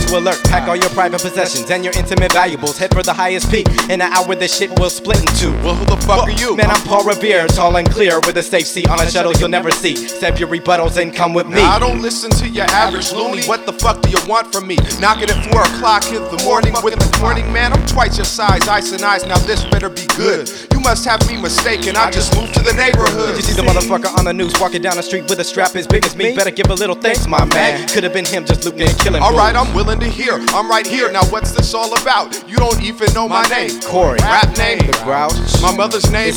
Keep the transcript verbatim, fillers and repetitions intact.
you alert. Pack all your private possessions and your intimate valuables. Head for the highest peak. In an hour this shit will split in two. Well, who the fuck are you? Man, I'm Paul Revere, tall and clear, with a safe seat on a shuttle you'll never see. Save your rebuttals and come with me. Now, I don't listen to your average loony. What the fuck do you want from me? Knocking at four o'clock in the morning with the morning, man. I'm twice your size, ice and ice. Now this better be good. You must have me mistaken. I just moved to the neighborhood. Did you see the motherfucker on the news walking down the street with a strap as big as me? Better give a little thanks, my man. Could have been him just looting and killing. Alright, I'm willing to hear. I'm right here. Now what's this all about? You don't even know my name. Corey. Rap name. The Grouch. My mother's name